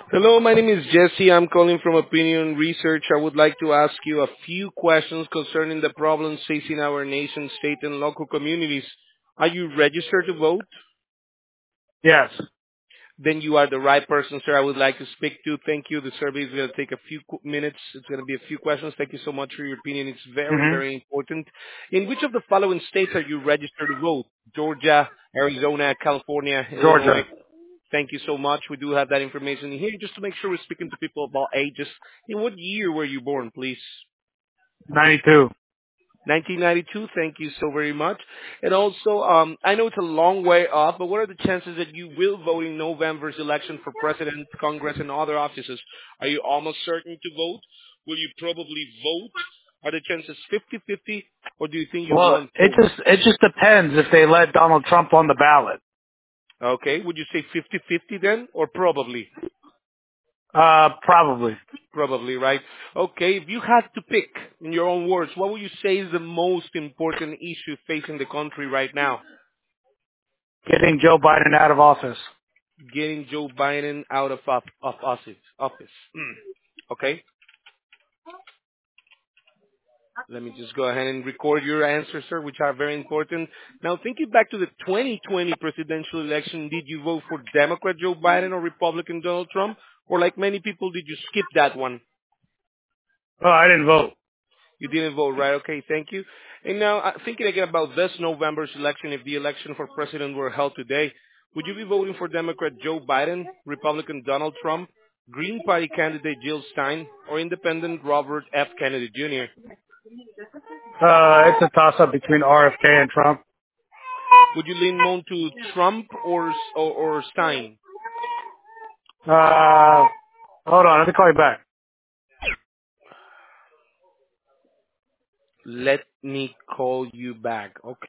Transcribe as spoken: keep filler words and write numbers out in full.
Hello, my name is Jesse. I'm calling from Opinion Research. I would like to ask you a few questions concerning the problems facing our nation, state, and local communities. Are you registered to vote? Yes. Then you are the right person, sir. I would like to speak to. Thank you. The survey is going to take a few qu- minutes. It's going to be a few questions. Thank you so much for your opinion. It's very, hmm very important. In which of the following states are you registered to vote? Georgia, Arizona, California, Illinois. Georgia, Thank you so much. We do have that information in here just to make sure we're speaking to people about ages. In what year were you born, please? ninety-two. nineteen ninety-two. Thank you so very much. And also, um, I know it's a long way off, but what are the chances that you will vote in November's election for president, Congress, and other offices? Are you almost certain to vote? Will you probably vote? Are the chances fifty-fifty, or do you think you Well, won't it vote? just it just depends if they let Donald Trump on the ballot. Okay, would you say fifty-fifty then, or probably? Uh, probably Probably, right? Okay, if you had to pick, in your own words, what would you say is the most important issue facing the country right now? getting Joe Biden out of office. Getting Joe Biden out of of, of office. Office. Mm. Okay, let me just go ahead and record your answers, sir, which are very important. Now, thinking back to the twenty twenty presidential election, did you vote for Democrat Joe Biden or Republican Donald Trump? Or like many people, did you skip that one? Oh, I didn't vote. You didn't vote, right? Okay, thank you. And now, uh, thinking again about this November's election, if the election for president were held today, would you be voting for Democrat Joe Biden, Republican Donald Trump, Green Party candidate Jill Stein, or Independent Robert F. Kennedy Junior? Uh, it's a toss-up between R F K and Trump. Would you lean more to Trump or, s- or, or Stein? Uh, hold on, let me call you back. Let me call you back. Okay.